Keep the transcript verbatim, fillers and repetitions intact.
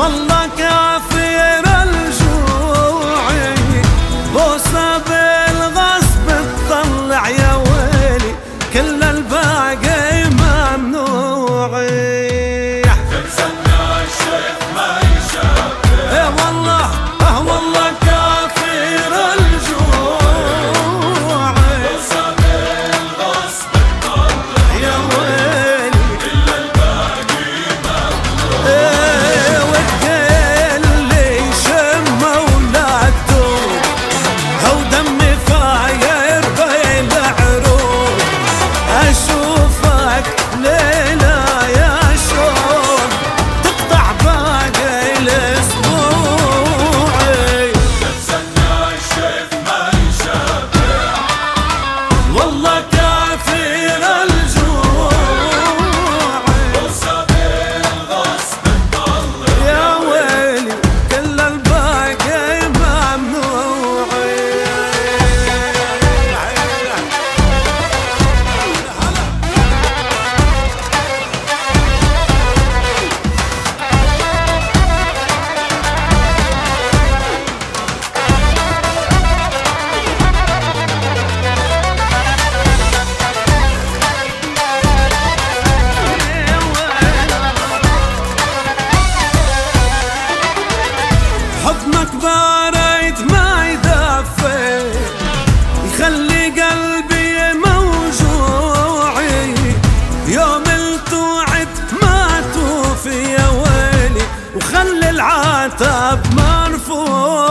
والله كافر الجوع بوسة بالغصب تطلع يا ويلي كل الباقي ممنوعي. تنسلنا الشيخ ما يشافع اي والله اه والله كافر الجوع بوسة بالغصب تطلع يا ويلي كل الباقي ممنوع. ايه وتقل لي شم ولادته هو دمي فاير بين العروق اشوفك ليلة يا شوق تقطع باقي الاسبوعي. تنسلنا الشيخ ما يشافع والله كافر الجوع بوسة بالغصب تطلع يا ويلي كل الباقي ممنوعي. حضنك بارد ما يدفي يخلي قلبي موجوعي يوم التوعد ما توفي يا ويلي وخلي العتب مرفوع.